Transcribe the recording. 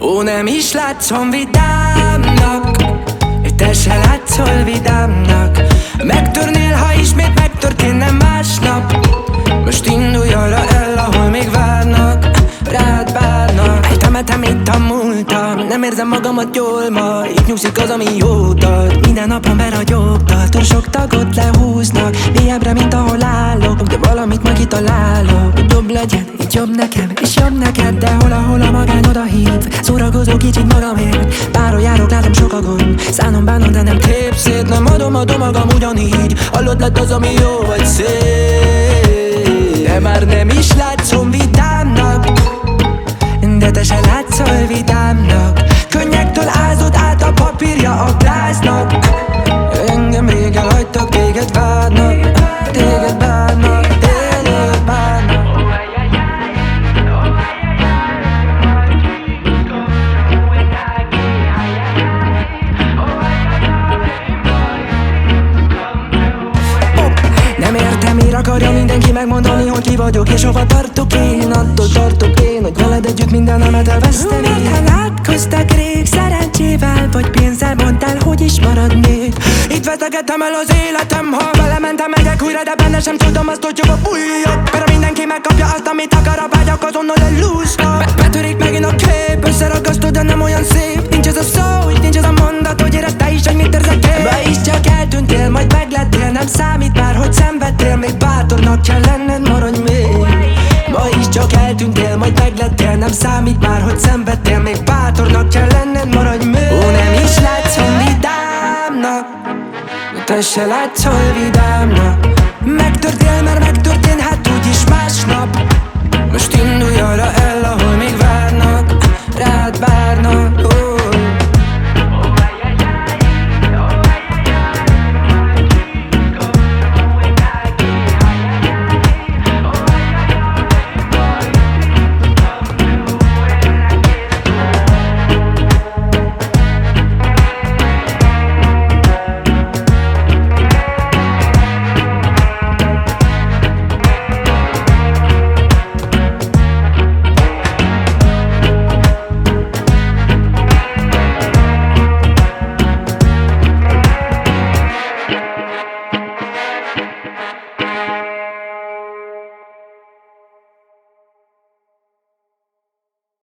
Ó, nem is látszom vidámnak, te se látszol vidámnak. Megtörnél, ha ismét megtörténne másnap. Most indulj arra el, ahol még várnak, rád várnak. Temetem itt a múltam, nem érzem magamat jól ma. Itt nyugszik az, ami jót ad. Minden napon beragyogtat, túl sok tagot lehúznak, mélyebbre, mint ahol állok. De valamit meg kitalálok, hogy jobb legyen, így jobb nekem és jobb neked. De hol a magány odahív, szórakozó kicsit magamért. Bárhol járok, látom sok a gond, szánom bánom, de nem tép szét. Nem adom magam ugyanígy, hallott lett az, ami jó vagy szép. De már nem is látszom vidámnak, de te se látszol vidámnak. Könnyektől ázod át a papírja a bláznak. Engem rég elhagytak, téged várnak, téged várnak, téged várnak. Nem értem, miért akarja mindenki megmondani, hogy ki vagyok és hova tartok én. Attól tartok én, hogy veled együtt mindenemet elveszteni. Mert ha látkoztak rég, szerencsével vagy pénzzel, mondtál, hogy is maradnék. Itt vesztegettem el az életem, ha belementem, megyek újra, de benne sem tudom azt, hogy jobban bújjak. Mert mindenki megkapja azt, amit akar, a vágyak azonnal elúsznak. Betörik megint a kép, összeragasztod, de nem olyan szép. Nincs ez a szó, nincs ez a mondat, hogy érezd te is, hogy mit érzek én. Be is csak eltűntél, majd meglettél, nem számít már, hogy szenvedtél. Még bátornak kell lenned, maradj még. Ma is csak eltűntél, majd meglettél, nem számít már, hogy szenvedtél. Még bátornak kell lenned, maradj még. Ó, nem is látszom vidámnak, te se látszol vidámnak. Megtörtél, mert megtörténhet úgyis másnap. Most indulj arra el, ahol még várnak, rád várnak.